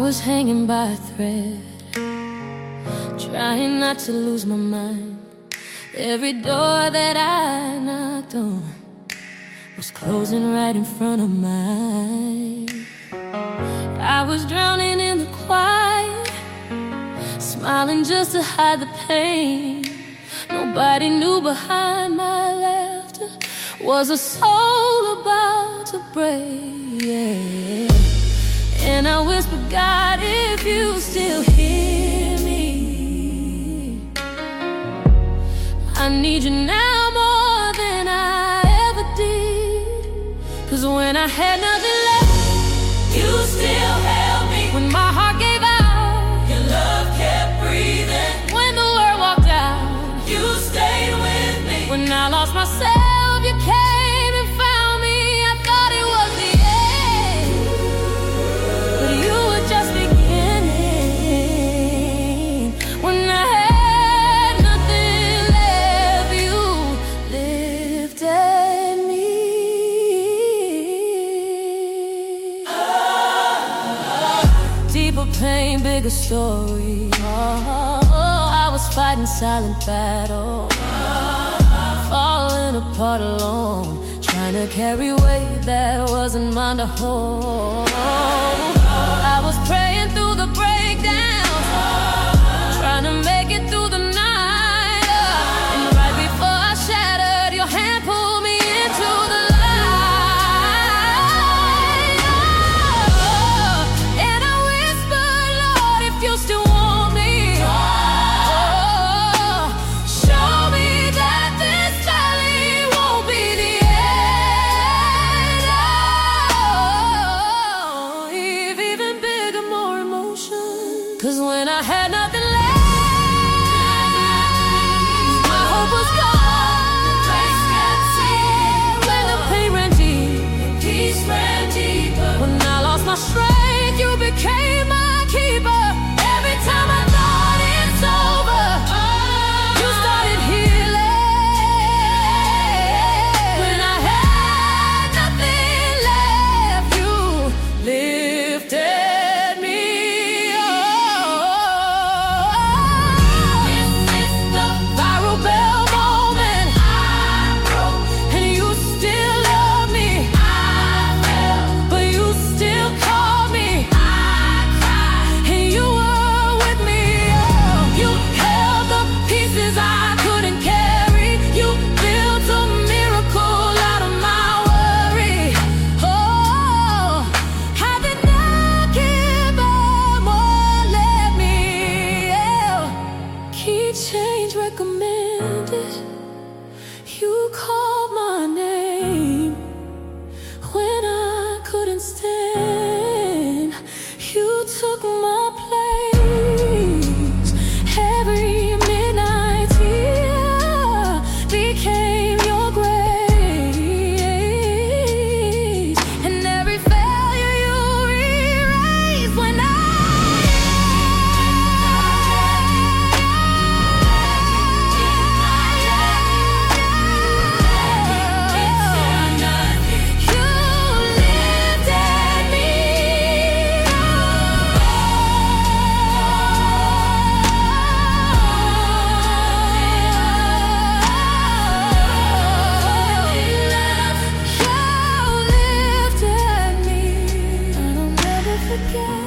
was hanging by a thread, trying not to lose my mind. Every door that I knocked on was closing right in front of mine. I was drowning in the quiet, smiling just to hide the pain. Nobody knew behind my laughter was a soul about to break. And I whispered, God, if you still hear me, I need you now more than I ever did. 'Cause when I had nothing left, you still held me. When my heart gave out, your love kept breathing. When the world walked out, you stayed with me. When I lost myself, you came and found me. I thought it was the end, but you were just beginning. When I had nothing left, you lifted me. Deeper pain, bigger story. I was fighting silent battle, falling apart alone, trying to carry weight that wasn't mine to hold. I was praying through the breakdowns, trying to make it through the night. And right before I shattered, your hand pulled me into the light. And I whispered, Lord, if you still want me, show me that this valley won't be the end. Even bigger, more emotion. 'Cause when I had nothing left, my hope was gone. When the pain ran deep, peace ran deeper. When I lost my strength, you became my keeper. Every time I thought it's over, you started healing. When I had nothing left, you lifted me. It's the viral bell moment. I broke, and you still love me. I fell, but you still called me. I cried, and you were with me. You held the pieces I couldn't carry. You built a miracle out of my worry. I've been knocking, but won't let me out. Key change recommended. You called my name when I couldn't stand. You took my place. Every midnight tear became your grace. And every failure you erased when you lifted me. You lifted me, and I'll never forget.